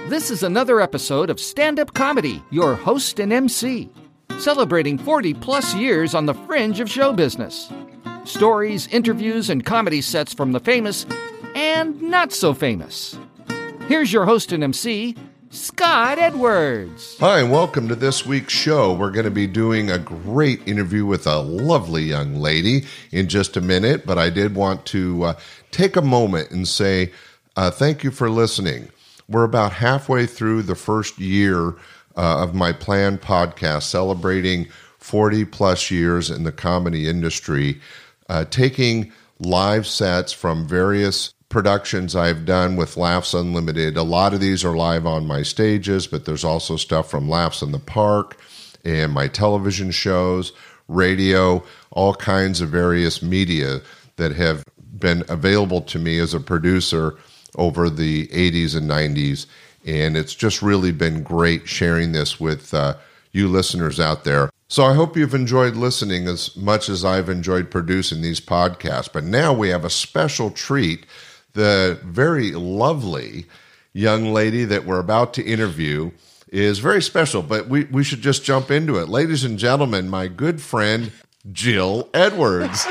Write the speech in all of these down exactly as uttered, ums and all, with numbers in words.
This is another episode of Stand-Up Comedy, your host and M C, celebrating forty plus years on the fringe of show business. Stories, interviews, and comedy sets from the famous and not so famous. Here's your host and M C, Scott Edwards. Hi, and welcome to this week's show. We're going to be doing a great interview with a lovely young lady in just a minute, but I did want to uh, take a moment and say uh, thank you for listening. We're about halfway through the first year uh, of my planned podcast, celebrating forty plus years in the comedy industry, uh, taking live sets from various productions I've done with Laughs Unlimited. A lot of these are live on my stages, but there's also stuff from Laughs in the Park and my television shows, radio, all kinds of various media that have been available to me as a producer over the eighties and nineties. And it's just really been great sharing this with uh, you listeners out there. So I hope you've enjoyed listening as much as I've enjoyed producing these podcasts. But now we have a special treat. The very lovely young lady that we're about to interview is very special, but we, we should just jump into it. Ladies and gentlemen, my good friend, Jill Edwards.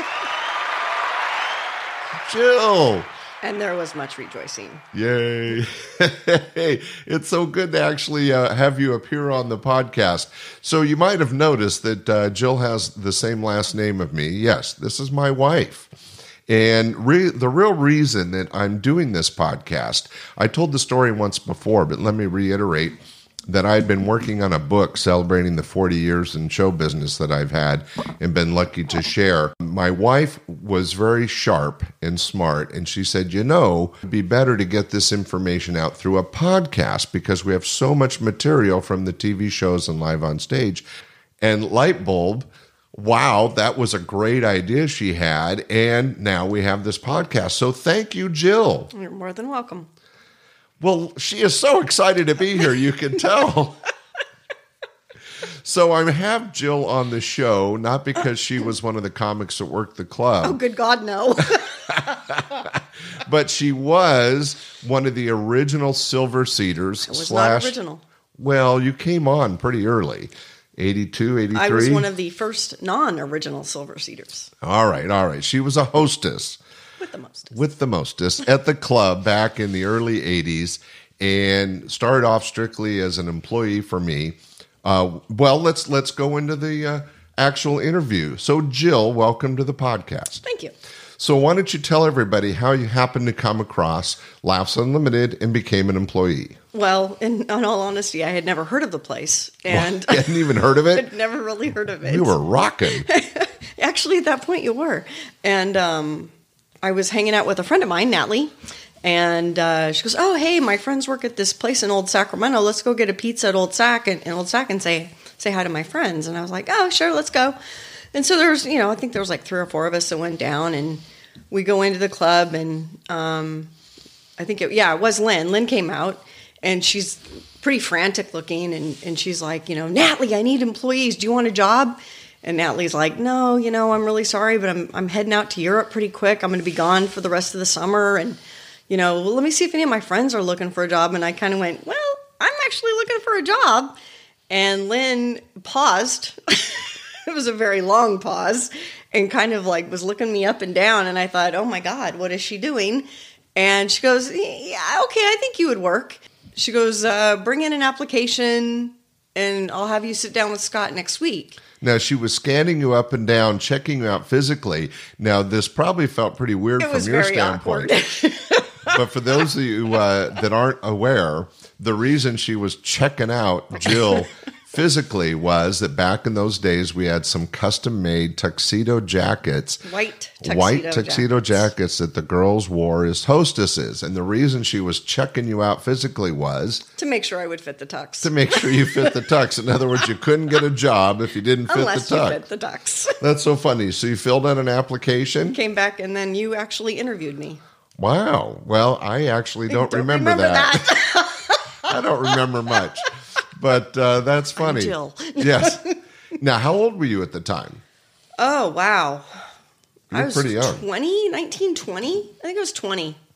Jill. And there was much rejoicing. Yay. It's so good to actually uh, have you appear on the podcast. So you might have noticed that uh, Jill has the same last name of me. Yes, this is my wife. And re- the real reason that I'm doing this podcast, I told the story once before, but let me reiterate that I had been working on a book celebrating the forty years in show business that I've had and been lucky to share. My wife was very sharp and smart, and she said, you know, it'd be better to get this information out through a podcast because we have so much material from the T V shows and live on stage. And light bulb, wow, that was a great idea she had, and now we have this podcast. So thank you, Jill. You're more than welcome. Well, she is so excited to be here, you can tell. So I have Jill on the show, not because she was one of the comics that worked the club. Oh, good God, no. But she was one of the original Silver Seaters. I was slash, not original. Well, you came on pretty early. eighty-two, eighty-three? I was one of the first non-original Silver Seaters. All right, all right. She was a hostess. With the mostest. With the mostest at the club back in the early eighties and started off strictly as an employee for me. Uh, well, let's let's go into the uh, actual interview. So, Jill, welcome to the podcast. Thank you. So why don't you tell everybody how you happened to come across Laughs Unlimited and became an employee? Well, in, in all honesty, I had never heard of the place. And well, you hadn't even heard of it? I'd never really heard of it. You were rocking. Actually, at that point, you were. And um, I was hanging out with a friend of mine, Natalie, and uh, she goes, oh, hey, my friends work at this place in Old Sacramento. Let's go get a pizza at Old Sac and, and Old Sac and say say hi to my friends. And I was like, oh, sure, let's go. And so there's, you know, I think there was like three or four of us that went down, and we go into the club, and um, I think, it, yeah, it was Lynn. Lynn came out, and she's pretty frantic looking, and, and she's like, you know, Natalie, I need employees. Do you want a job? And Natalie's like, no, you know, I'm really sorry, but I'm I'm heading out to Europe pretty quick. I'm going to be gone for the rest of the summer, and, you know, well, let me see if any of my friends are looking for a job. And I kind of went, well, I'm actually looking for a job. And Lynn paused. It was a very long pause, and kind of like was looking me up and down. And I thought, oh my God, what is she doing? And she goes, yeah, okay, I think you would work. She goes, uh, bring in an application, and I'll have you sit down with Scott next week. Now, she was scanning you up and down, checking you out physically. Now, this probably felt pretty weird it from was your very standpoint. But for those of you uh, that aren't aware, the reason she was checking out Jill physically was that back in those days, we had some custom-made tuxedo jackets. White tuxedo White tuxedo jackets. jackets that the girls wore as hostesses. And the reason she was checking you out physically was... to make sure I would fit the tux. To make sure you fit the tux. In other words, you couldn't get a job if you didn't fit Unless the tux. you fit the tux. That's so funny. So you filled out an application? Came back, and then you actually interviewed me. Wow. Well, I actually don't, don't remember, remember that. that. I don't remember much. But uh, that's funny. I'm Jill. Yes. Now, how old were you at the time? Oh, wow. You were I was pretty young. twenty, nineteen, twenty. I think I was twenty.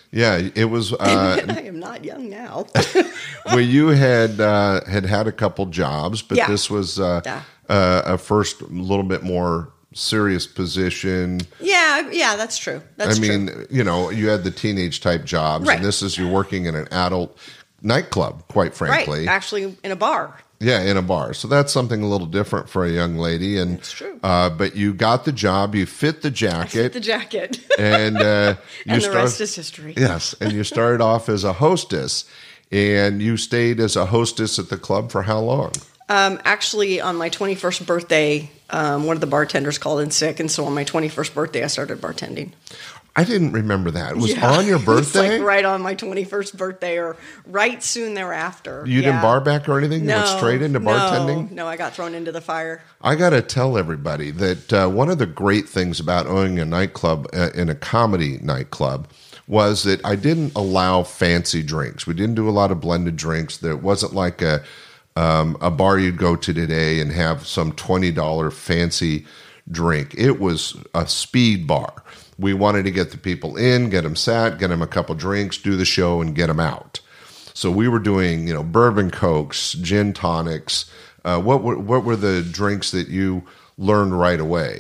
Yeah, it was. Uh, I am not young now. well, you had uh, had had a couple jobs, but Yeah. this was uh, Yeah. uh, a first little bit more serious position. Yeah, yeah, that's true. That's I mean, true. you know, you had the teenage type jobs, Right. and this is you're working in an adult nightclub, quite frankly. Right, actually in a bar. Yeah, in a bar. So that's something a little different for a young lady. And That's true. Uh, but you got the job, you fit the jacket, The jacket. and uh, you and the start- rest is history. Yes, and you started off as a hostess, and you stayed as a hostess at the club for how long? Um, actually, on my twenty-first birthday, um, one of the bartenders called in sick, and so on my twenty-first birthday, I started bartending. I didn't remember that. It was Yeah. on your It's birthday? like right on my twenty-first birthday, or right soon thereafter. You didn't Yeah. bar back or anything? You No, went straight into bartending? No, no, I got thrown into the fire. I got to tell everybody that uh, one of the great things about owning a nightclub uh, in a comedy nightclub was that I didn't allow fancy drinks. We didn't do a lot of blended drinks. There wasn't like a um, a bar you'd go to today and have some twenty dollars fancy drink. It was a speed bar. We wanted to get the people in, get them sat, get them a couple drinks, do the show, and get them out. So we were doing, you know, bourbon cokes, gin tonics. Uh, what were what were the drinks that you learned right away?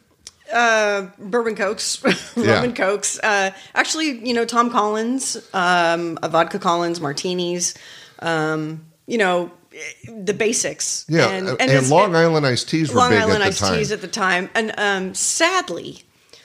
Uh, bourbon cokes, Yeah. rum and cokes. Uh, actually, you know, Tom Collins, um, a vodka Collins, martinis. Um, you know, the basics. Yeah, and, and, it's- Long Island iced teas were Long big Island at the iced time. teas at the time, and um, sadly,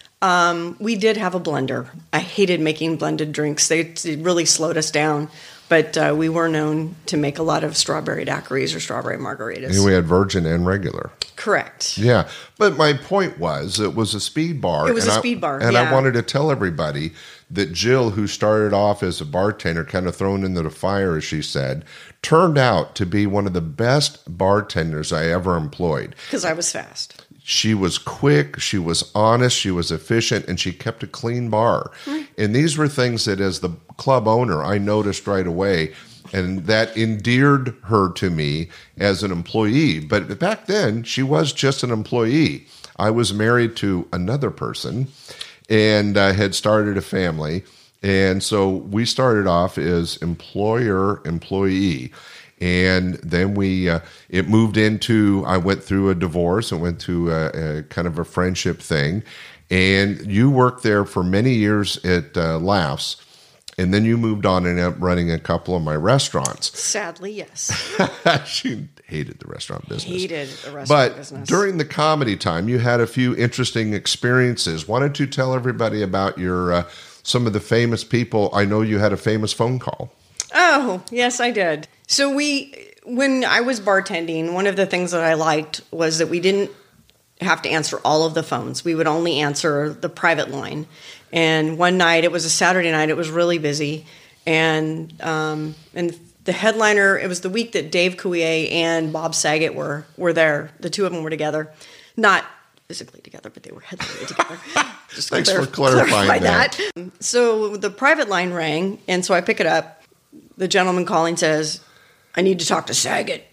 um, we did have a blender. I hated making blended drinks; they it really slowed us down. But uh, we were known to make a lot of strawberry daiquiris or strawberry margaritas. And we had virgin and regular. Correct. Yeah, but my point was it was a speed bar. It was and a I- speed bar, and I yeah. wanted to tell everybody that Jill, who started off as a bartender, kind of thrown into the fire, as she said, turned out to be one of the best bartenders I ever employed. Because I was fast. She was quick, she was honest, she was efficient, and she kept a clean bar. And these were things that, as the club owner, I noticed right away, and that endeared her to me as an employee. But back then, she was just an employee. I was married to another person and uh, had started a family. And so we started off as employer-employee. And then we, uh, it moved into, I went through a divorce and went through a, a kind of a friendship thing. And you worked there for many years at uh, Laughs. And then you moved on and ended up running a couple of my restaurants. Sadly, yes. She hated the restaurant business. Hated the restaurant But business. during the comedy time, you had a few interesting experiences. Why don't you tell everybody about your, uh, some of the famous people? I know you had a famous phone call. Oh, yes, I did. So we, when I was bartending, one of the things that I liked was that we didn't have to answer all of the phones. We would only answer the private line. And one night, it was a Saturday night, it was really busy. And um, and the headliner, it was the week that Dave Coulier and Bob Saget were, were there. The two of them were together. Not physically together, but they were headlining together. Just Thanks clar- for clarifying clarify that. So the private line rang, and so I pick it up. The gentleman calling says, I need to talk to Saget.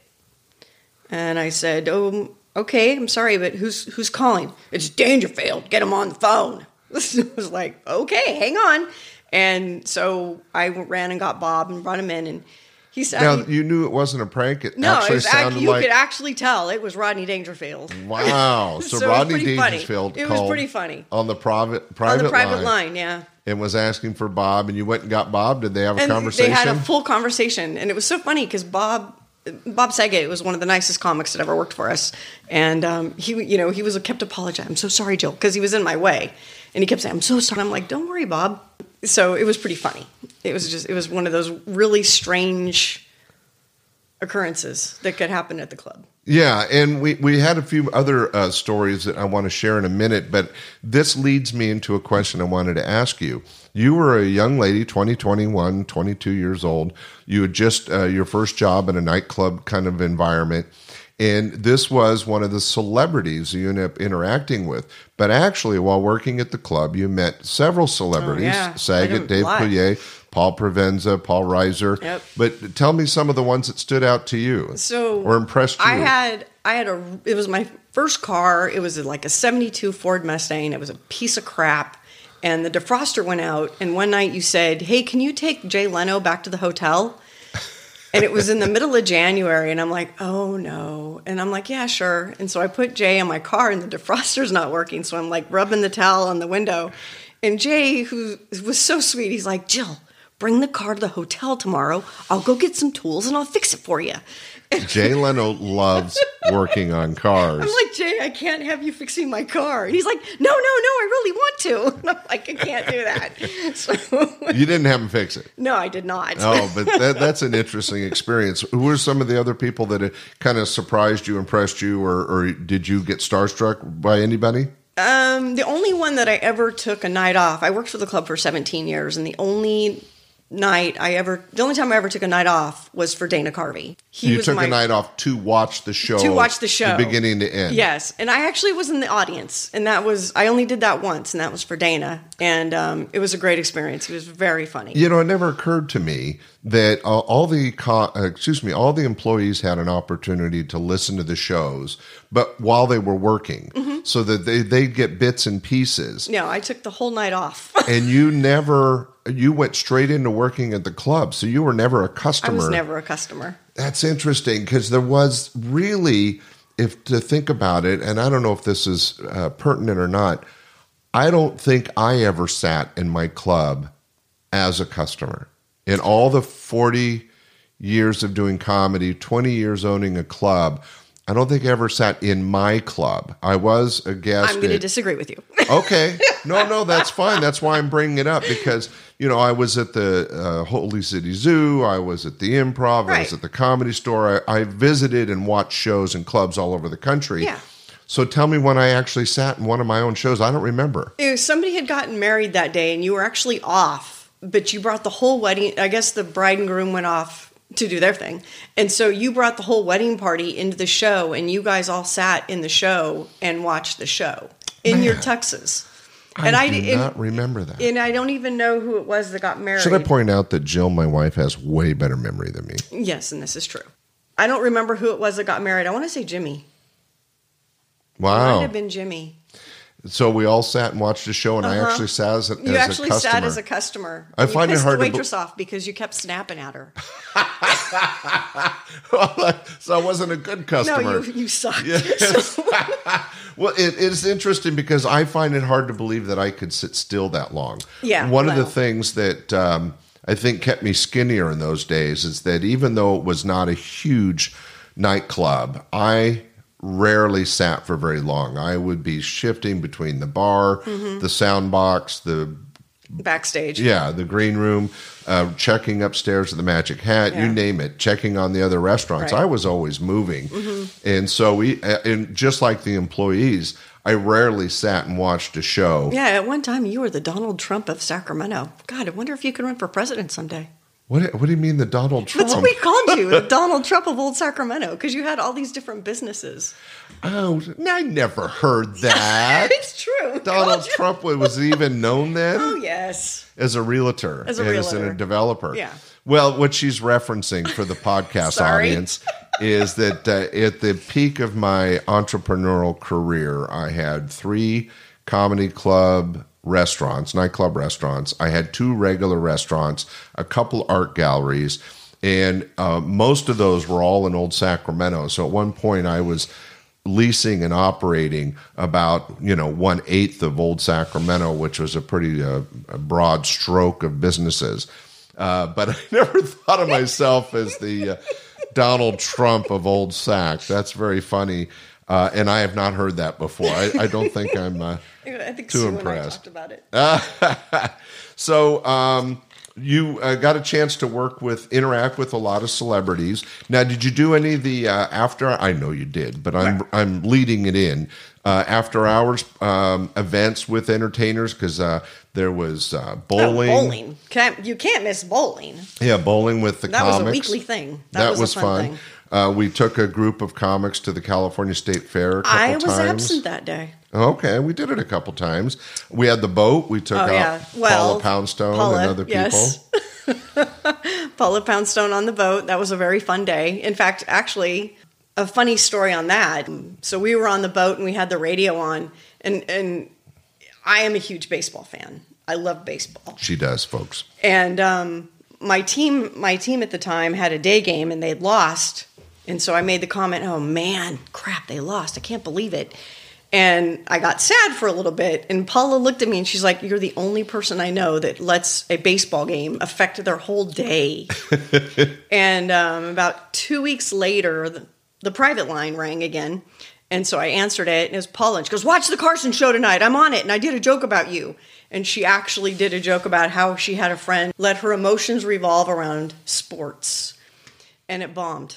And I said, oh, okay, I'm sorry, but who's who's calling? It's Dangerfield. Get him on the phone. I was like, okay, hang on. And so I ran and got Bob and brought him in, and he said, Now, you knew it wasn't a prank. It no, actually it was act- sounded you like, could actually tell it was Rodney Dangerfield. wow. So, So it was Rodney pretty funny. Dangerfield It was called pretty funny. on the private, private, On the private line, line, yeah. and was asking for Bob, and you went and got Bob. Did they have a And conversation? they had a full conversation, and it was so funny because Bob Bob Saget was one of the nicest comics that ever worked for us, and um, he, you know, he was kept apologizing. I'm so sorry, Jill, because he was in my way, and he kept saying, "I'm so sorry." I'm like, "Don't worry, Bob." So it was pretty funny. It was just, it was one of those really strange occurrences that could happen at the club. Yeah, and we, we had a few other uh, stories that I want to share in a minute, but this leads me into a question I wanted to ask you. You were a young lady, twenty, twenty-one, twenty-two years old. You had just uh, your first job in a nightclub kind of environment, and this was one of the celebrities you ended up interacting with. But actually, while working at the club, you met several celebrities, Oh, yeah. Saget, I Dave lot. Coulier, Paul Provenza, Paul Reiser. Yep. But tell me some of the ones that stood out to you So or impressed you. I had I had a it was my first car. It was like a seventy-two Ford Mustang. It was a piece of crap, and the defroster went out. And one night you said, hey, can you take Jay Leno back to the hotel? And it was in the middle of January, and I'm like, oh, no. And I'm like, yeah, sure. And so I put Jay in my car, and the defroster's not working. So I'm like rubbing the towel on the window. And Jay, who was so sweet, he's like, Jill, bring the car to the hotel tomorrow. I'll go get some tools, and I'll fix it for you. Jay Leno loves working on cars. I'm like, Jay, I can't have you fixing my car. And he's like, no, no, no, I really want to. And I'm like, I can't do that. So you didn't have him fix it? No, I did not. Oh, but that, that's an interesting experience. Who were some of the other people that kind of surprised you, impressed you, or, or did you get starstruck by anybody? Um, the only one that I ever took a night off, I worked for the club for seventeen years, and the only night I ever, the only time I ever took a night off was for Dana Carvey. He you was took my, a night off to watch the show. To watch the show. The beginning to end. Yes. And I actually was in the audience, and that was, I only did that once, and that was for Dana. And um, it was a great experience. He was very funny. You know, it never occurred to me that uh, all the, co- uh, excuse me, all the employees had an opportunity to listen to the shows, but while they were working, mm-hmm. so that they, they'd get bits and pieces. No, I took the whole night off. And you never, you went straight into working at the club, so you were never a customer. I was never a customer. That's interesting, because there was really, if to think about it, and I don't know if this is uh, pertinent or not, I don't think I ever sat in my club as a customer. In all the forty years of doing comedy, twenty years owning a club, I don't think I ever sat in my club. I was a guest. I'm going to at, disagree with you. Okay. No, no, that's fine. That's why I'm bringing it up, because, you know, I was at the uh, Holy City Zoo. I was at the Improv. Right. I was at the Comedy Store. I, I visited and watched shows and clubs all over the country. Yeah. So tell me when I actually sat in one of my own shows. I don't remember. It was, somebody had gotten married that day, and you were actually off, but you brought the whole wedding. I guess the bride and groom went off to do their thing. And so you brought the whole wedding party into the show, and you guys all sat in the show and watched the show in Man, your tuxes. And I I do and, not remember that. And I don't even know who it was that got married. Should I point out that Jill, my wife, has way better memory than me? Yes, and this is true. I don't remember who it was that got married. I want to say Jimmy. Wow. It might have been Jimmy. So we all sat and watched the show, and uh-huh. I actually sat as a, you as actually a customer. sat as a customer. I find you it hard the to waitress be- off because you kept snapping at her. So I wasn't a good customer. No, you, you sucked. Yes. Well, it is interesting because I find it hard to believe that I could sit still that long. Yeah. One well. of the things that um, I think kept me skinnier in those days is that even though it was not a huge nightclub, I rarely sat for very long. I would be shifting between the bar, mm-hmm. the sound box, the backstage. Yeah, the green room, uh, checking upstairs at the Magic Hat, yeah. you name it, checking on the other restaurants. Right. I was always moving. Mm-hmm. And so we, and just like the employees, I rarely sat and watched a show. Yeah, at one time you were the Donald Trump of Sacramento. God, I wonder if you could run for president someday. What, what do you mean the Donald Trump? That's what we called you, the Donald Trump of Old Sacramento, because you had all these different businesses. Oh, I never heard that. It's true. Donald Trump was even known then? Oh, yes. As a realtor. As a As realtor. a developer. Yeah. Well, what she's referencing for the podcast audience is that uh, at the peak of my entrepreneurial career, I had three comedy club restaurants, nightclub restaurants. I had two regular restaurants, a couple art galleries, and uh, most of those were all in Old Sacramento. So at one point I was leasing and operating about, you know, one eighth of Old Sacramento, which was a pretty uh, a broad stroke of businesses. Uh, but I never thought of myself as the uh, Donald Trump of Old Sac. That's very funny. Uh, and I have not heard that before. I, I don't think I'm uh, I think too Sue impressed. And I talked about it. So um, you uh, got a chance to work with, interact with a lot of celebrities. Now, did you do any of the uh, after? I know you did, but I'm right. I'm leading it in uh, after hours um, events with entertainers because uh, there was uh, bowling. Oh, bowling. Can't, you can't miss bowling. Yeah, bowling with the that comics. That was a weekly thing. That, that was, was a fun, fun. Thing. Uh, we took a group of comics to the California State Fair a couple I was times. absent that day. Okay, we did it a couple times. We had the boat. We took oh, out yeah. well, Paula Poundstone Paula, and other people. Yes. Paula Poundstone on the boat. That was a very fun day. In fact, actually, a funny story on that. So we were on the boat and we had the radio on, and and I am a huge baseball fan. I love baseball. She does, folks. And um, my team, my team at the time had a day game, and they'd lost. And so I made the comment, "Oh man, crap, they lost! I can't believe it." And I got sad for a little bit. And Paula looked at me, and she's like, "You're the only person I know that lets a baseball game affect their whole day." And um, about two weeks later, the, the private line rang again. And so I answered it, and it was Paula. And she goes, "Watch the Carson show tonight. I'm on it, and I did a joke about you." And she actually did a joke about how she had a friend let her emotions revolve around sports. And it bombed.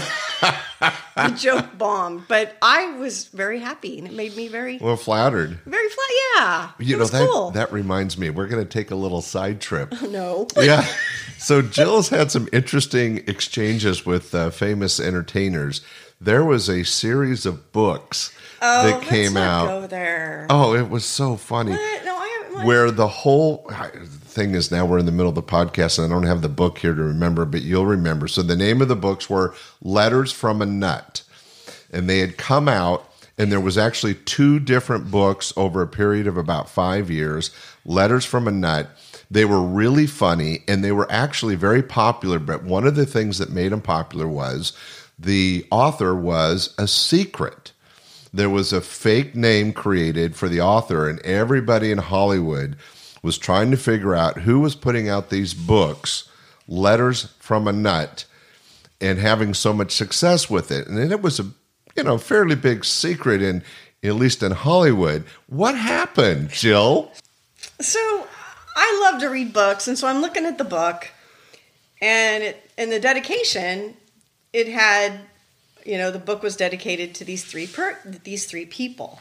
The joke bombed. But I was very happy, and it made me very... Well, flattered. Very flat, yeah. You it know, was that, cool. that reminds me, we're going to take a little side trip. No. Yeah. So Jill's had some interesting exchanges with uh, famous entertainers. There was a series of books oh, that came let's not out. Go there. Oh, it was so funny. What? No, I haven't. Where the whole thing is, now we're in the middle of the podcast, and I don't have the book here to remember, but you'll remember. So the name of the books were Letters from a Nut, and they had come out, and there was actually two different books over a period of about five years. Letters from a Nut. They were really funny, and they were actually very popular. But one of the things that made them popular was the author was a secret. There was a fake name created for the author, and everybody in Hollywood was trying to figure out who was putting out these books, Letters from a Nut, and having so much success with it. And it was a, you know, fairly big secret in, at least in Hollywood. What happened, Jill? So I love to read books, and so I'm looking at the book, and it, in the dedication, it had, you know, the book was dedicated to these three per, these three people,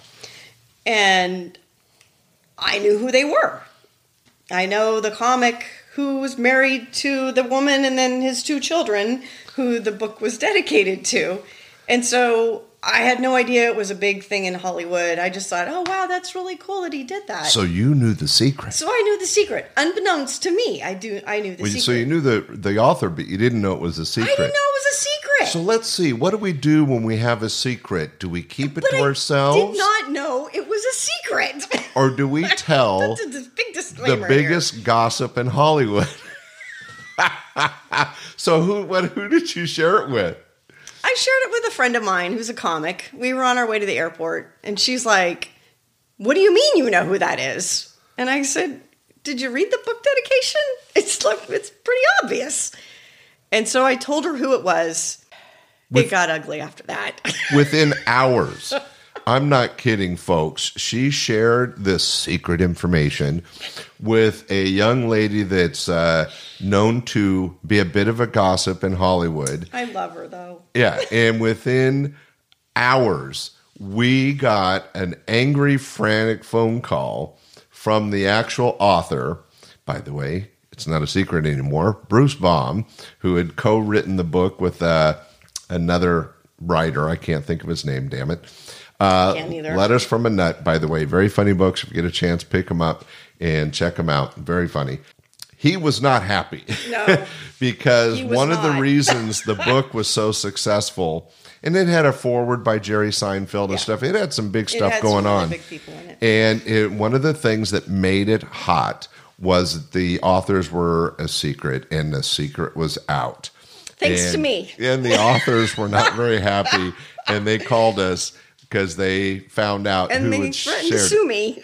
and I knew who they were. I know the comic who was married to the woman and then his two children who the book was dedicated to. And so I had no idea it was a big thing in Hollywood. I just thought, oh, wow, that's really cool that he did that. So you knew the secret. So I knew the secret. Unbeknownst to me, I do. I knew the Well, secret. so you knew the, the author, but you didn't know it was a secret. I didn't know it was a secret. So let's see. What do we do when we have a secret? Do we keep it but to I ourselves? did not know it was a secret. Or do we tell That's a big the disclaimer biggest here. gossip in Hollywood? So who what who did you share it with? I shared it with a friend of mine who's a comic. We were on our way to the airport, and she's like, "What do you mean you know who that is?" And I said, "Did you read the book dedication? It's like it's pretty obvious." And so I told her who it was. With- it got ugly after that. Within hours. I'm not kidding, folks. She shared this secret information with a young lady that's uh, known to be a bit of a gossip in Hollywood. I love her, though. Yeah, and within hours, we got an angry, frantic phone call from the actual author. By the way, it's not a secret anymore. Bruce Baum, who had co-written the book with uh, another writer. I can't think of his name, damn it. Uh, Can't either. Letters from a Nut, by the way. Very funny books. If you get a chance, pick them up and check them out. Very funny. He was not happy. No. Because He was one of the not. reasons the book was so successful, and it had a foreword by Jerry Seinfeld and Yeah. stuff. It had some big It stuff had going some really on. big people in it. And it, one of the things that made it hot was that the authors were a secret, and the secret was out. Thanks and, to me. And the authors were not very happy, and they called us because they found out And who they had threatened shared to it. sue me.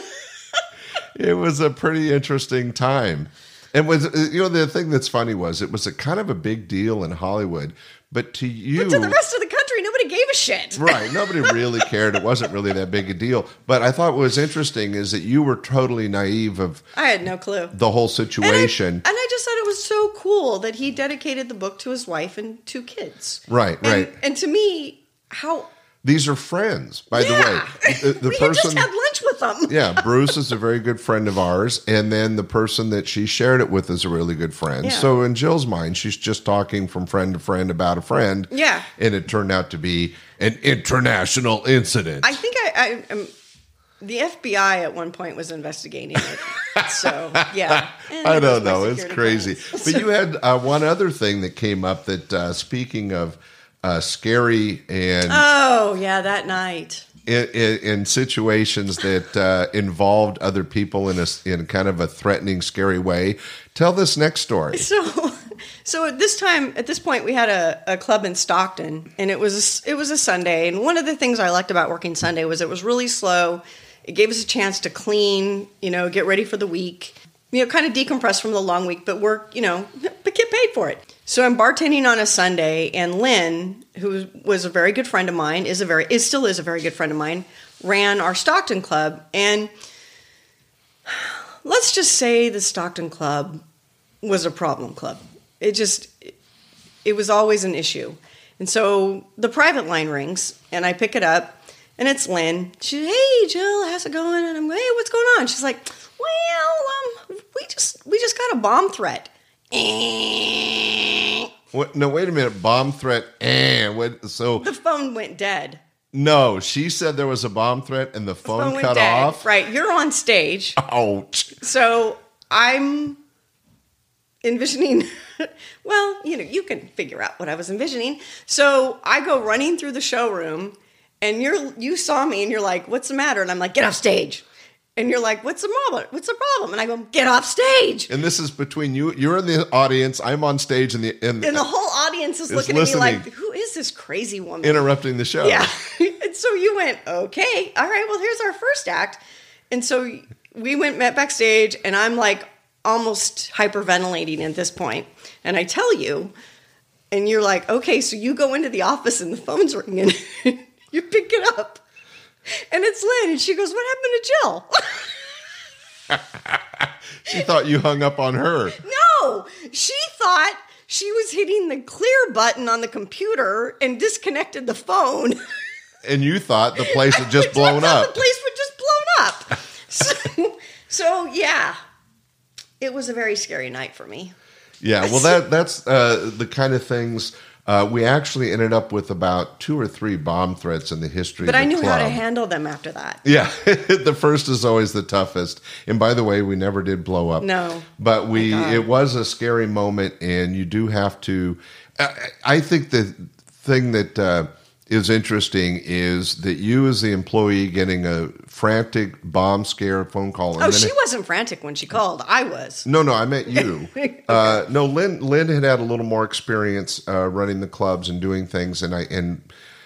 It was a pretty interesting time. And was you know the thing that's funny was it was a kind of a big deal in Hollywood, but to you, But to the rest of the country, nobody gave a shit. right? Nobody really cared. It wasn't really that big a deal. But I thought what was interesting is that you were totally naive of I had no clue. the whole And I, situation. and I just thought it was so cool that he dedicated the book to his wife and two kids. Right, And, right. and to me, how... These are friends, by yeah. the way. The, the we had person, just had lunch with them. yeah, Bruce is a very good friend of ours, and then the person that she shared it with is a really good friend. Yeah. So in Jill's mind, she's just talking from friend to friend about a friend. Yeah. And it turned out to be an international incident. I think I... I um, the F B I at one point was investigating it. So, yeah. And I it was don't my know. It's security crazy. clearance. But you had uh, one other thing that came up that, uh, speaking of uh, scary and Oh, yeah, that night. in, in, in situations that uh, involved other people in a in kind of a threatening, scary way. Tell this next story. So, so at this time, at this point, we had a, a club in Stockton, and it was a, it was a Sunday. And one of the things I liked about working Sunday was it was really slow. It gave us a chance to clean, you know, get ready for the week, you know, kind of decompress from the long week, but work, you know, but get paid for it. So I'm bartending on a Sunday, and Lynn, who was a very good friend of mine, is a very is still is a very good friend of mine, ran our Stockton club, and let's just say the Stockton club was a problem club. It just it was always an issue, and so the private line rings, and I pick it up, and it's Lynn. She's, "Hey, Jill, how's it going?" And I'm like, "Hey, what's going on?" She's like, "Well, um, we just we just got a bomb threat." What, no, wait a minute. Bomb threat. Eh, what, so The phone went dead. no, she said there was a bomb threat and the phone, Phone went cut dead. off. Right, you're on stage. Ouch. So I'm envisioning, well, you know, you can figure out what I was envisioning. So I go running through the showroom, and you're you saw me, and you're like, "What's the matter?" And I'm like, "Get off stage." And you're like, "What's the problem? What's the problem?" And I go, "Get off stage." And this is between you. You're in the audience. I'm on stage, and the and, And the whole audience is Is looking at me listening. like, "Who is this crazy woman?" interrupting the show. Yeah. And so you went, "Okay, all right, well, here's our first act." And so we went, met backstage, and I'm like almost hyperventilating at this point. And I tell you, and you're like, "Okay, so you go into the office and the phone's ringing." You pick it up, and it's Lynn, and she goes, "What happened to Jill?" She thought you hung up on her. No, she thought she was hitting the clear button on the computer and disconnected the phone. And you thought the place had just blown I thought up. The place would just blown up. So, so yeah, it was a very scary night for me. Yeah, well, that that's uh, the kind of things. Uh, we actually ended up with about two or three bomb threats in the history But of the I knew club. how to handle them after that. Yeah, the first is always the toughest. And by the way, we never did blow up. No. But we My God. it was a scary moment, and you do have to. I, I think the thing that uh, is interesting is that you, as the employee, getting a frantic bomb scare phone call. And Oh, then she it- wasn't frantic when she called. I was. No, no, I meant you. Okay. uh, no, Lynn. Lynn had had a little more experience uh, running the clubs and doing things, and I and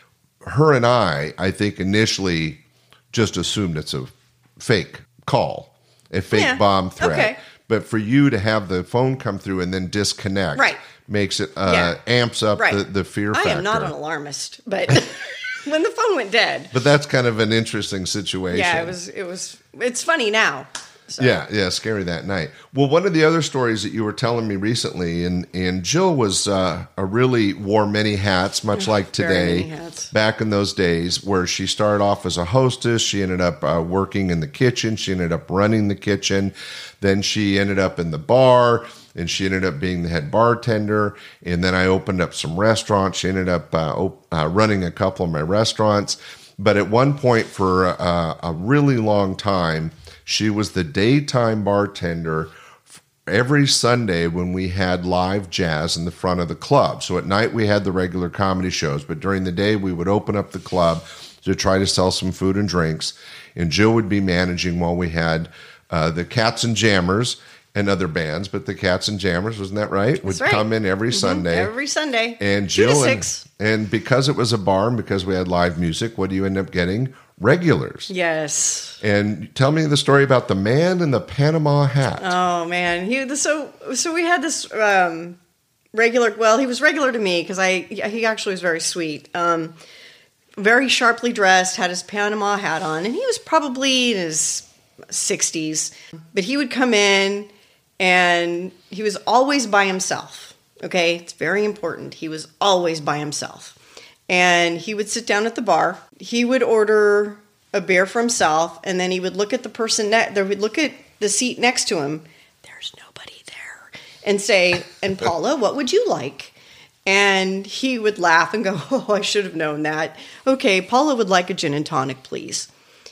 her and I, I think initially just assumed it's a fake call, a fake Yeah. bomb threat. Okay. But for you to have the phone come through and then disconnect, Right. makes it uh, Yeah. amps up Right. the, the fear I factor. am not an alarmist, but when the phone went dead, But that's kind of an interesting situation. yeah, it was. It was. It's funny now. So. Yeah, yeah, scary that night. Well, one of the other stories that you were telling me recently, and, and Jill was uh, a really wore many hats, much like Very today, many hats. back in those days, where she started off as a hostess. She ended up uh, working in the kitchen. She ended up running the kitchen. Then she ended up in the bar, and she ended up being the head bartender. And then I opened up some restaurants. She ended up uh, op- uh, running a couple of my restaurants. But at one point, for uh, a really long time, she was the daytime bartender every Sunday when we had live jazz in the front of the club. So at night we had the regular comedy shows, but during the day we would open up the club to try to sell some food and drinks. And Jill would be managing while we had uh, the Cats and Jammers and other bands, but the Cats and Jammers, wasn't that right? Would That's right. come in every Mhm. Sunday. Every Sunday. And Two to Jill and, six. and because it was a bar and because we had live music, what do you end up getting? Regulars. Yes. And tell me the story about the man in the Panama hat. Oh man, he so so we had this um, regular. Well, he was regular to me because I he actually was very sweet. Um, very sharply dressed, had his Panama hat on, and he was probably in his sixties. But he would come in, and he was always by himself. Okay, it's very important. He was always by himself. And he would sit down at the bar. He would order a beer for himself, and then he would look at the person next. They would look at the seat next to him. There's nobody there, and say, "And Paula, what would you like?" And he would laugh and go, "Oh, I should have known that. Okay, Paula would like a gin and tonic, please."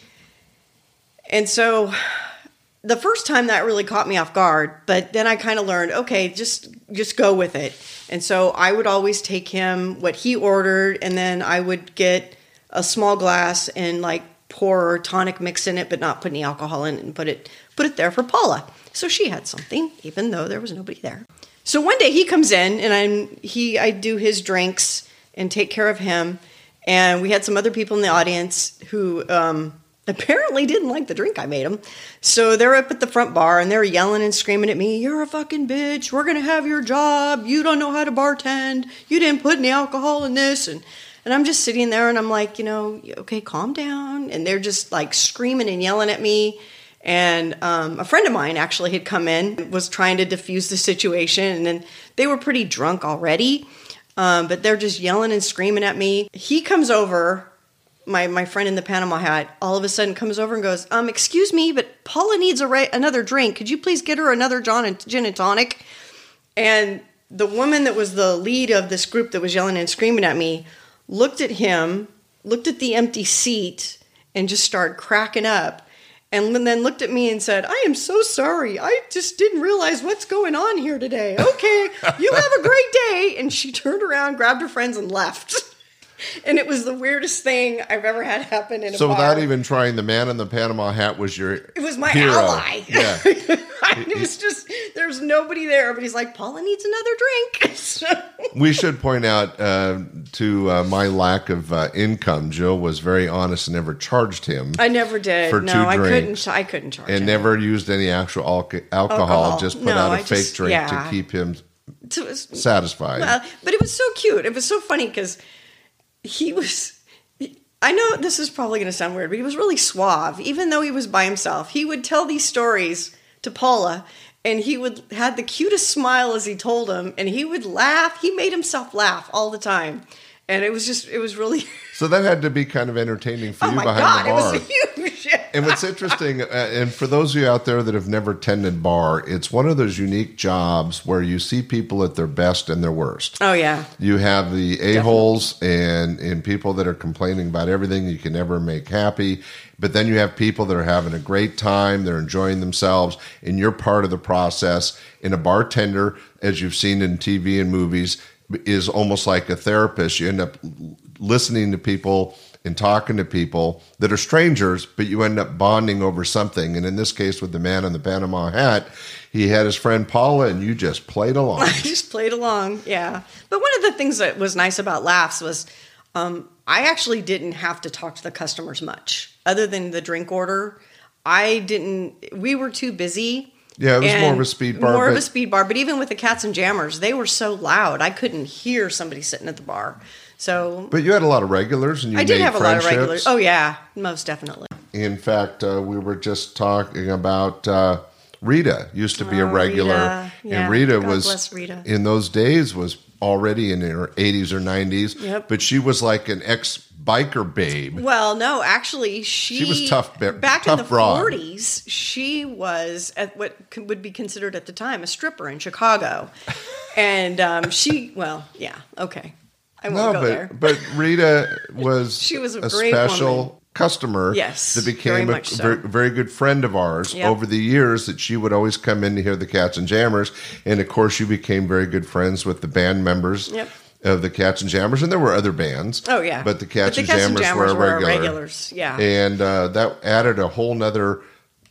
And so, the first time that really caught me off guard, but then I kind of learned, okay, just just go with it. And so I would always take him what he ordered, and then I would get a small glass and like pour tonic mix in it, but not put any alcohol in it, and put it put it there for Paula. So she had something, even though there was nobody there. So one day he comes in, and I'm he I do his drinks and take care of him. And we had some other people in the audience who um, apparently didn't like the drink I made them. So they're up at the front bar, and they're yelling and screaming at me, "You're a fucking bitch. We're going to have your job. You don't know how to bartend. You didn't put any alcohol in this." And, and I'm just sitting there, and I'm like, you know, okay, calm down. And they're just like screaming and yelling at me. And um, a friend of mine actually had come in, was trying to diffuse the situation, and they were pretty drunk already. Um, but they're just yelling and screaming at me. He comes over, my, my friend in the Panama hat, all of a sudden comes over and goes, um, excuse me, but Paula needs a ra- another drink. Could you please get her another John and, gin and tonic? And the woman that was the lead of this group that was yelling and screaming at me looked at him, looked at the empty seat, and just started cracking up. And then looked at me and said, "I am so sorry. I just didn't realize what's going on here today. Okay, you have a great day." And she turned around, grabbed her friends, and left. And it was the weirdest thing I've ever had happen in a so bar. So without even trying, the man in the Panama hat was your It was my hero. ally. Yeah. It was just, there's nobody there. But he's like, "Paula needs another drink." So. We should point out uh, to uh, my lack of uh, income, Jill was very honest and never charged him. I never did. For no, two I drinks. couldn't. I couldn't charge And him. never used any actual alco- alcohol, Alcohol. just put No, out a I fake just- drink yeah. to keep him So it was- satisfied. Well, but it was so cute. It was so funny because he was, I know this is probably going to sound weird, but he was really suave. Even though he was by himself, he would tell these stories to Paula, and he would had the cutest smile as he told them, and he would laugh. He made himself laugh all the time. And it was just, it was really... So that had to be kind of entertaining for oh you my behind God, the bar. it was huge. And what's interesting, uh, and for those of you out there that have never tended bar, it's one of those unique jobs where you see people at their best and their worst. Oh, yeah. You have the a-holes and, and people that are complaining about everything you can never make happy. But then you have people that are having a great time, they're enjoying themselves, and you're part of the process. And a bartender, as you've seen in T V and movies, is almost like a therapist. You end up listening to people and talking to people that are strangers, but you end up bonding over something. And in this case, with the man in the Panama hat, he had his friend Paula, and you just played along. I just played along, yeah. But one of the things that was nice about Laughs was um, I actually didn't have to talk to the customers much. Other than the drink order, I didn't, we were too busy. Yeah, it was more of a speed bar. More but, of a speed bar. But even with the Cats and Jammers, they were so loud, I couldn't hear somebody sitting at the bar. So, But you had a lot of regulars, and you I did made have a lot of friendships. regulars. Oh, yeah, most definitely. In fact, uh, we were just talking about uh, Rita used to be Oh, a regular. Rita. Yeah, And Rita God was, bless Rita. in those days, was already in her eighties or nineties. Yep. But she was like an ex-biker babe. Well, no, actually, she, She was tough, ba- back tough in the broad. forties, she was at what c- would be considered at the time a stripper in Chicago. And um, she, well, yeah, okay. I won't No, go but, there. but Rita was, She was a a great special woman. customer Yes, that very became a much so. very, very good friend of ours Yep. over the years, that she would always come in to hear the Cats and Jammers. And of course, you became very good friends with the band members Yep. of the Cats and Jammers. And there were other bands. Oh, yeah. But the Cats, But the and, Cats Jammers and Jammers were were a our regular. regulars, yeah. And uh, that added a whole nother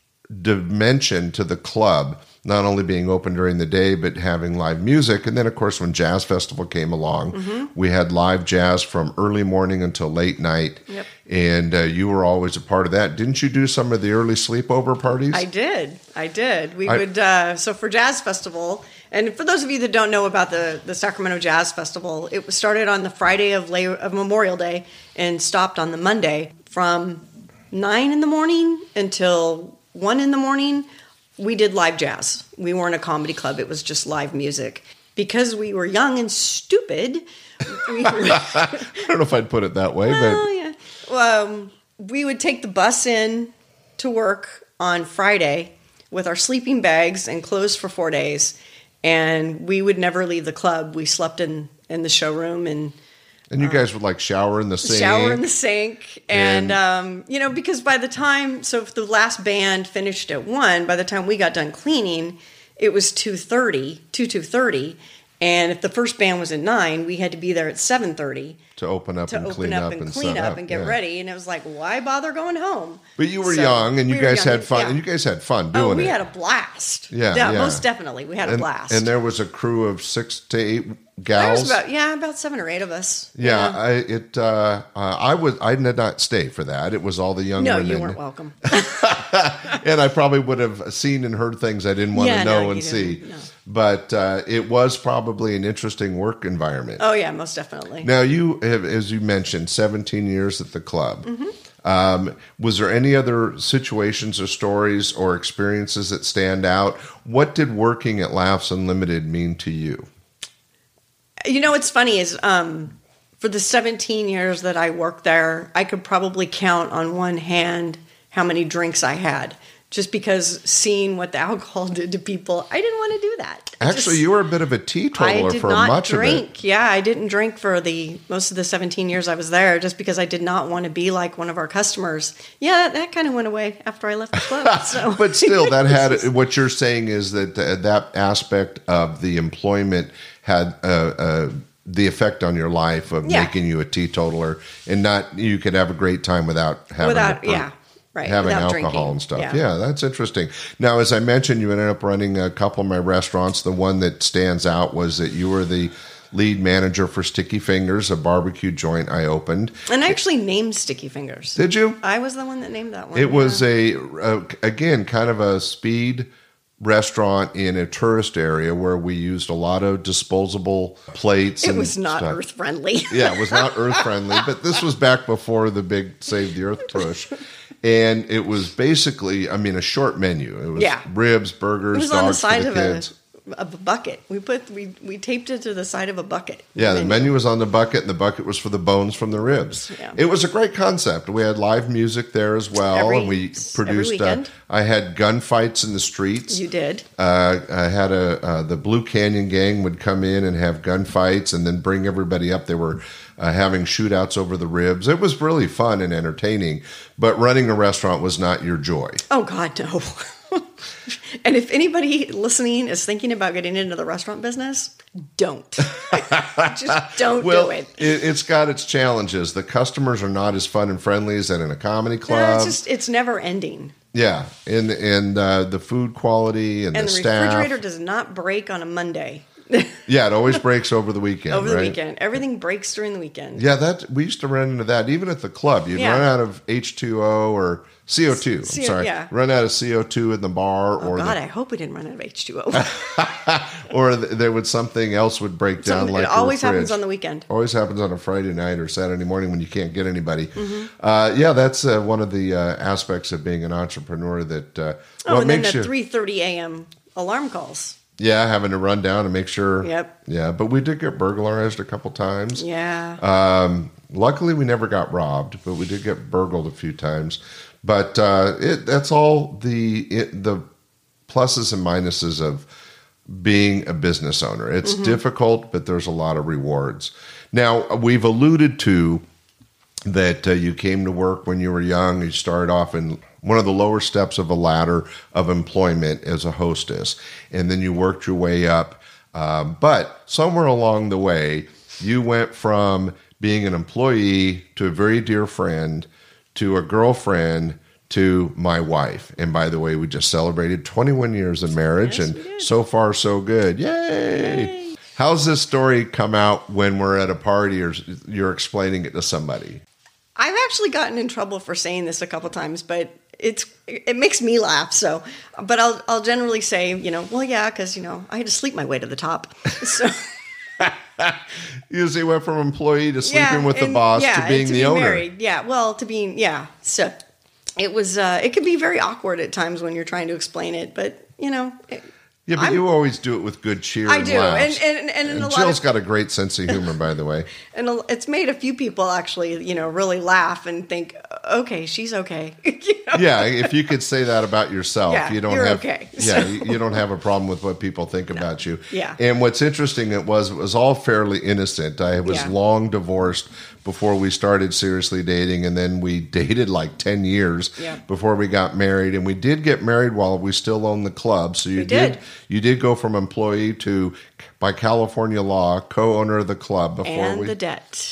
dimension to the club, not only being open during the day, but having live music. And then, of course, when Jazz Festival came along, Mm-hmm. we had live jazz from early morning until late night. Yep. And uh, you were always a part of that. Didn't you do some of the early sleepover parties? I did. I did. We I- would, uh, so for Jazz Festival, and for those of you that don't know about the, the Sacramento Jazz Festival, it was started on the Friday of, La- of Memorial Day and stopped on the Monday from nine in the morning until one in the morning. We did live jazz. We weren't a comedy club. It was just live music. Because we were young and stupid. We were, I don't know if I'd put it that way, well, yeah. Um, we would take the bus in to work on Friday with our sleeping bags and clothes for four days. And we would never leave the club. We slept in, in the showroom and but and you guys would like shower in the sink. shower in the sink. And, And- um, you know, because by the time, so if the last band finished at one, by the time we got done cleaning, it was two thirty, two two thirty, and if the first band was at nine, we had to be there at seven thirty. To open up to and open clean up up and and clean set up up and get yeah. ready. And it was like, why bother going home? But you were So, young, and you we were guys young, had fun, yeah. and you guys had fun doing Oh, we it. had a blast. Yeah, yeah. most definitely. We had a and, blast. and there was a crew of six to eight There gals. was about, yeah, about seven or eight of us. yeah, I it uh, uh, I was I did not stay for that. It was all the young No, women. you weren't welcome. And I probably would have seen and heard things I didn't want Yeah, to know no, and you see. didn't, no. But uh, it was probably an interesting work environment. Oh, yeah, most definitely. Now, you have, as you mentioned, seventeen years at the club. Mm-hmm. Um, was there any other situations or stories or experiences that stand out? What did working at Laughs Unlimited mean to you? You know, what's funny is um, for the seventeen years that I worked there, I could probably count on one hand how many drinks I had. Just because seeing what the alcohol did to people, I didn't want to do that. I Actually, just, you were a bit of a teetotaler I did for not much drink. of it. Yeah, I didn't drink for the most of the seventeen years I was there, just because I did not want to be like one of our customers. Yeah, that, that kind of went away after I left the club. So. But still, that had what you're saying is that uh, that aspect of the employment had uh, uh, the effect on your life of Yeah. making you a teetotaler, and not you could have a great time without having Without- a per- yeah. Right, having without alcohol drinking. and stuff. Yeah. Yeah, that's interesting. Now, as I mentioned, you ended up running a couple of my restaurants. The one that stands out was that you were the lead manager for Sticky Fingers, a barbecue joint I opened. And I actually named Sticky Fingers. Did you? I was the one that named that one. It was yeah. a, a again kind of a speed restaurant in a tourist area where we used a lot of disposable plates. It and was not stuff. earth friendly. Yeah, it was not earth friendly, but this was back before the big Save the Earth push. And it was basically, I mean, a short menu. It was Yeah. ribs, burgers, It was dogs on the side for of the a, kids. of a bucket. We put we we taped it to the side of a bucket. Yeah, the menu was on the bucket, and the bucket was for the bones from the ribs. Yeah. It was a great concept. We had live music there as well, Every- and we every produced. Uh, weekend. I had gunfights in the streets. You did. Uh, I had a uh, the Blue Canyon Gang would come in and have gunfights, and then bring everybody up. They were uh, having shootouts over the ribs. It was really fun and entertaining. But running a restaurant was not your joy. Oh God, no. And if anybody listening is thinking about getting into the restaurant business, don't. Just don't Well, do it. it, it's got its challenges. The customers are not as fun and friendly as in a comedy No, club. it's just it's never ending. Yeah, and and uh, the food quality and, And the, the staff. refrigerator does not break on a Monday. Yeah, it always breaks over the weekend. Over the right? weekend. Everything breaks during the weekend. Yeah, that we used to run into that even at the club. You'd Yeah. run out of H two O or C O two. I'm C O sorry, yeah. run out of C O two in the bar, Oh or God, the, I hope we didn't run out of H two O. or th- there would something else would break down. Something- Like it always your happens fridge. on the weekend. Always happens on a Friday night or Saturday morning when you can't get anybody. Mm-hmm. Uh, yeah, that's uh, one of the uh, aspects of being an entrepreneur. That uh, Oh, what and then makes the you three thirty a.m. alarm calls. yeah having to run down and make sure. Yep. Yeah, but we did get burglarized a couple times. Yeah. Um, luckily, we never got robbed, but we did get burgled a few times. But uh, it, that's all the it, the pluses and minuses of being a business owner. It's Mm-hmm. difficult, but there's a lot of rewards. Now, we've alluded to that uh, you came to work when you were young. You started off in one of the lower steps of a ladder of employment as a hostess, and then you worked your way up. Um, but somewhere along the way, you went from being an employee to a very dear friend to a girlfriend to my wife. And by the way, we just celebrated twenty-one years of marriage, Yes, and we did. so far so good. Yay! Yay. How's this story come out when we're at a party or you're explaining it to somebody? I've actually gotten in trouble for saying this a couple times, but it's it makes me laugh. So, but I'll I'll generally say, you know, well, yeah, because you know I had to sleep my way to the top. So You see, went from employee to sleeping yeah, with the and- boss yeah, to being and the be owner. Married. Yeah, well, to being yeah. So it was uh, it can be very awkward at times when you're trying to explain it, but you know. It, Yeah, but I'm- you always do it with good cheer I and do, and laughs. and and, and, And a lot Jill's of, got a great sense of humor, by the way. and a- it's made a few people actually, you know, really laugh and think, okay, she's okay. You know? Yeah, if you could say that about yourself, Yeah, you don't you're have okay. Yeah, So- you you don't have a problem with what people think about you. Yeah. And what's interesting, it was it was all fairly innocent. I was Yeah. long divorced before we started seriously dating, and then we dated like ten years Yeah. before we got married. And we did get married while we still owned the club. So you We did. did you did go from employee to, by California law, co-owner of the club before And we the debt.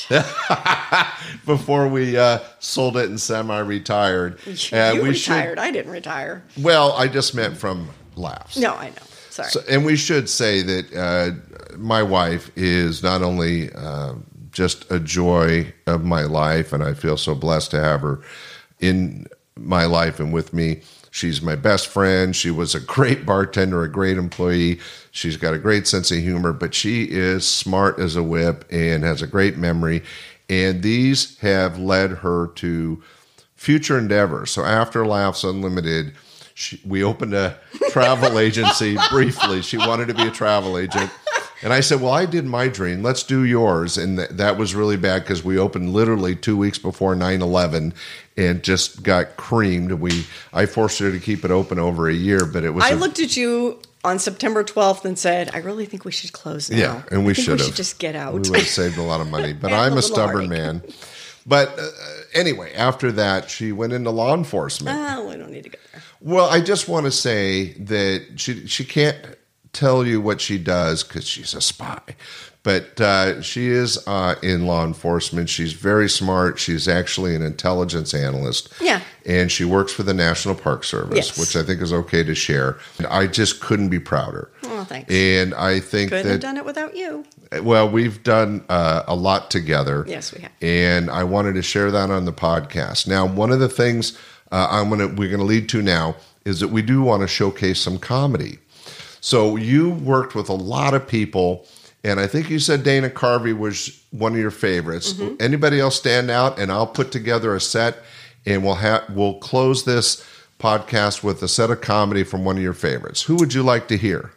before we uh, sold it and semi-retired. And you we retired. I didn't retire. Should, well, I just meant from laughs. No, I know. Sorry. So, and we should say that uh, my wife is not only uh, just a joy of my life, and I feel so blessed to have her in my life and with me. She's my best friend. She was a great bartender, a great employee. She's got a great sense of humor, but she is smart as a whip and has a great memory. And these have led her to future endeavors. So after Laughs Unlimited, she, we opened a travel agency briefly. She wanted to be a travel agent. And I said, well, I did my dream. Let's do yours. And th- that was really bad because we opened literally two weeks before nine eleven and just got creamed. We I forced her to keep it open over a year, but it was I a, looked at you on September twelfth and said, I really think we should close now. Yeah, and we I think should we have. should just get out. We would have saved a lot of money. But And I'm a a little stubborn heartache. man. But uh, anyway, after that, she went into law enforcement. Oh, we don't need to go there. Well, I just want to say that she she can't tell you what she does because she's a spy. But uh, she is uh, in law enforcement. She's very smart. She's actually an intelligence analyst. Yeah. And she works for the National Park Service, Yes. which I think is okay to share. And I just couldn't be prouder. Oh, thanks. And I think Couldn't that have done it without you. well, we've done uh, a lot together. Yes, we have. And I wanted to share that on the podcast. Now, one of the things uh, I'm gonna we're gonna lead to now is that we do want to showcase some comedy. So you worked with a lot of people, and I think you said Dana Carvey was one of your favorites. Mm-hmm. Anybody else stand out? And I'll put together a set, and we'll have we'll close this podcast with a set of comedy from one of your favorites. Who would you like to hear?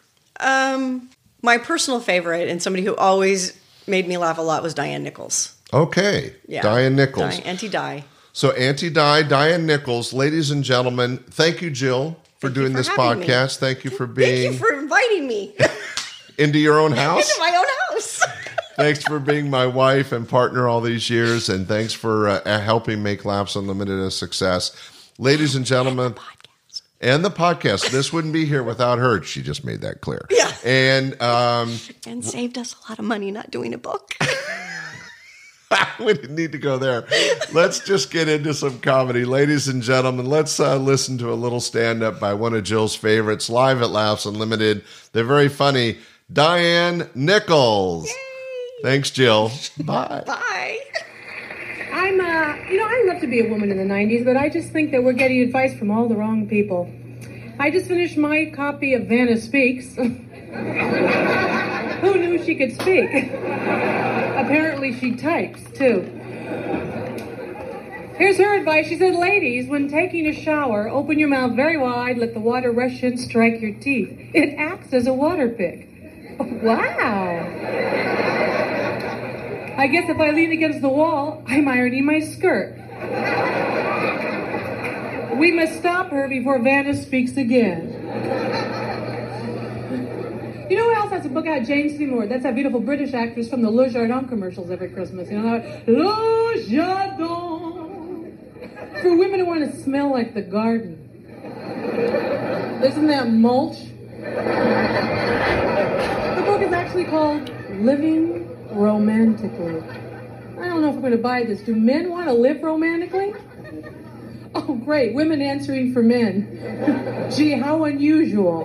Um, my personal favorite and somebody who always made me laugh a lot was Diane Nichols. Okay, Yeah. Diane Nichols. Di- Auntie Di. So Auntie Di, Diane Nichols, ladies and gentlemen, thank you, Jill, for Thank you doing for this having me. podcast. Thank you for being Thank you for inviting me into your own house. into my own house. Thanks for being my wife and partner all these years, and thanks for uh, helping make Laughs Unlimited a success. Ladies and gentlemen, Podcast. and the podcast. This wouldn't be here without her. She just made that clear. Yeah. And um, And saved us a lot of money not doing a book. we didn't need to go there. Let's just get into some comedy. Ladies and gentlemen, let's uh, listen to a little stand-up by one of Jill's favorites, live at Laughs Unlimited. They're very funny. Diane Nichols. Yay. Thanks, Jill. Bye. Bye. I'm, uh, you know, I love to be a woman in the nineties, but I just think that we're getting advice from all the wrong people. I just finished my copy of Vanna Speaks. Who knew she could speak? Apparently she types, too. Here's her advice. She said, ladies, when taking a shower, open your mouth very wide, let the water rush in, strike your teeth. It acts as a water pick. Wow. I guess if I lean against the wall, I'm ironing my skirt. We must stop her before Vanna speaks again. You know who else has a book out? Jane Seymour. That's that beautiful British actress from the Le Jardin commercials every Christmas. You know that? Le Jardin. For women who want to smell like the garden. Isn't that mulch? The book is actually called Living Romantically. I don't know if I'm going to buy this. Do men want to live romantically? Oh, great. Women answering for men. Gee, how unusual.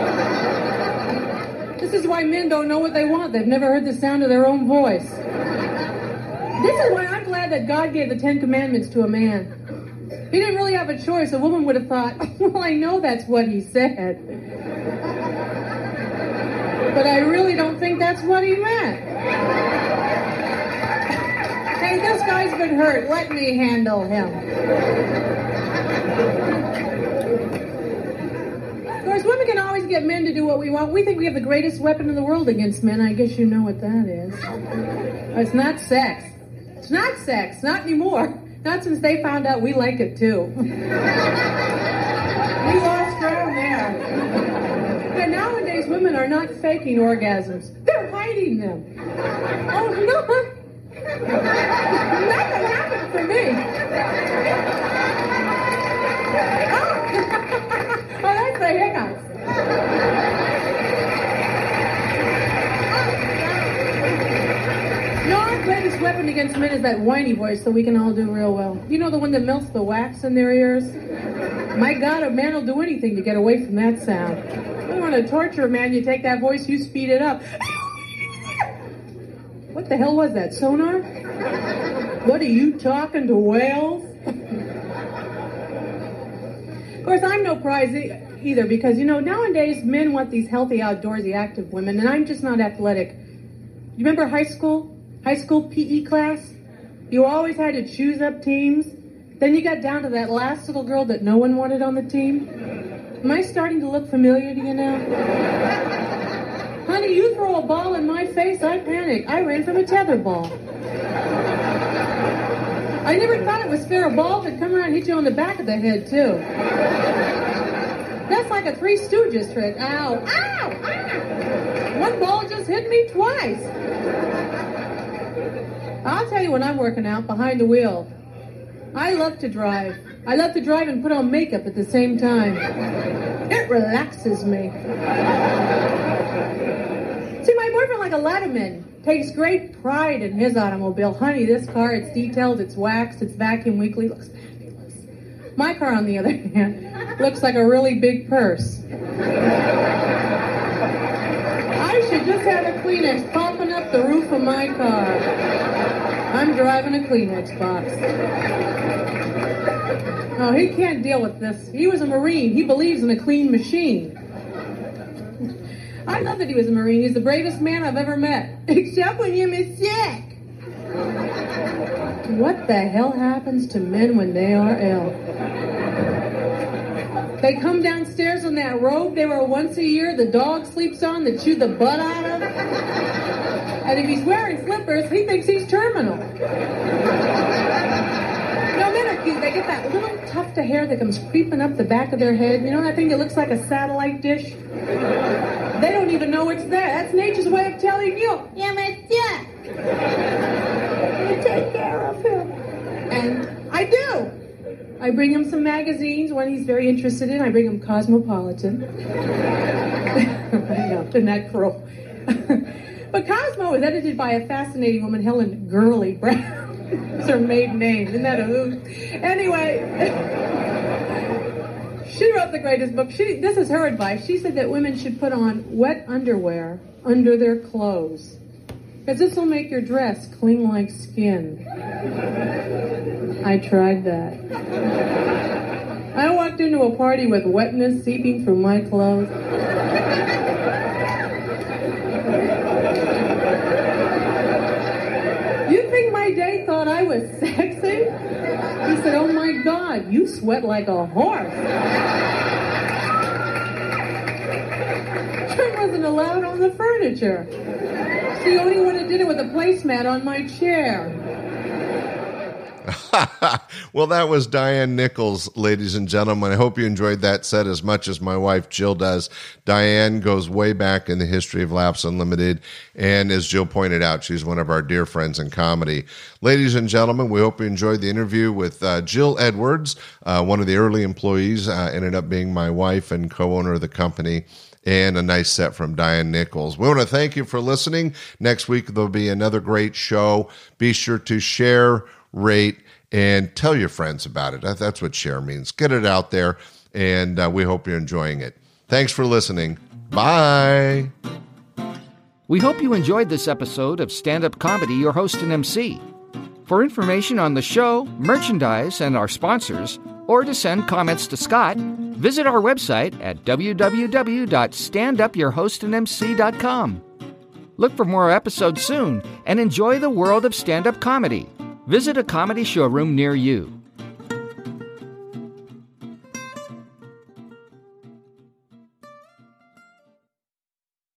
This is why men don't know what they want. They've never heard the sound of their own voice. This is why I'm glad that God gave the Ten Commandments to a man. He didn't really have a choice. A woman would have thought, well, I know that's what he said. But I really don't think that's what he meant. Hey, this guy's been hurt. Let me handle him. Of course, women can always get men to do what we want. We think we have the greatest weapon in the world against men. I guess you know what that is. It's not sex. It's not sex. Not anymore. Not since they found out we like it, too. We lost ground there. But nowadays, women are not faking orgasms. They're hiding them. Oh, no. Nothing happened for me. Oh, oh that's the hiccups. No, our greatest weapon against men is that whiny voice that we can all do real well. You know, the one that melts the wax in their ears? My God, a man will do anything to get away from that sound. You want to torture a man, you take that voice, you speed it up. What the hell was that, sonar? What are you talking to whales? Of course, I'm no prize e- either because, you know, nowadays men want these healthy, outdoorsy, active women, and I'm just not athletic. You remember high school? High school P E class? You always had to choose up teams. Then you got down to that last little girl that no one wanted on the team. Am I starting to look familiar to you now? Honey, you throw a ball in my face, I panic. I ran from a tether ball. I never thought it was fair a ball could come around and hit you on the back of the head, too. That's like a Three Stooges trick. Ow, ow, ow. One ball just hit me twice. I'll tell you when I'm working out, behind the wheel. I love to drive. I love to drive and put on makeup at the same time. It relaxes me. See, my boyfriend, like a lot of men, takes great pride in his automobile. Honey, this car, it's detailed, it's waxed, it's vacuum weekly, looks fabulous. My car, on the other hand, looks like a really big purse. I should just have a Kleenex popping up the roof of my car. I'm driving a Kleenex box. Oh, he can't deal with this. He was a Marine. He believes in a clean machine. I love that he was a Marine. He's the bravest man I've ever met. Except when you're sick. What the hell happens to men when they are ill? They come downstairs in that robe they wear once a year the dog sleeps on that chewed the butt out of. And if he's wearing slippers, he thinks he's terminal. No, men are cute. They get that little tuft of hair that comes creeping up the back of their head. You know that thing that looks like a satellite dish? They don't even know it's there. That's nature's way of telling you, you're my sick. You take care of him. And I do. I bring him some magazines, one he's very interested in. I bring him Cosmopolitan. I know, isn't that cruel? But Cosmo was edited by a fascinating woman, Helen Gurley Brown. It's her maiden name. Isn't that a hoot? Anyway, she wrote the greatest book. She, this is her advice. She said that women should put on wet underwear under their clothes. Because this will make your dress cling like skin. I tried that. I walked into a party with wetness seeping through my clothes. You think my date thought I was sexy? He said, oh my God, you sweat like a horse. She wasn't allowed on the furniture. She only would have did it with a placemat on my chair. Well, that was Diane Nichols, ladies and gentlemen. I hope you enjoyed that set as much as my wife Jill does. Diane goes way back in the history of Laughs Unlimited, and as Jill pointed out, she's one of our dear friends in comedy. Ladies and gentlemen, we hope you enjoyed the interview with uh, Jill Edwards, uh, one of the early employees, uh, ended up being my wife and co-owner of the company. And a nice set from Diane Nichols. We want to thank you for listening. Next week, there'll be another great show. Be sure to share, rate, and tell your friends about it. That's what share means. Get it out there, and uh, we hope you're enjoying it. Thanks for listening. Bye. We hope you enjoyed this episode of Stand Up Comedy, your host and M C. For information on the show, merchandise, and our sponsors, or to send comments to Scott, visit our website at w w w dot stand up your host and m c dot com. Look for more episodes soon and enjoy the world of stand-up comedy. Visit a comedy showroom near you.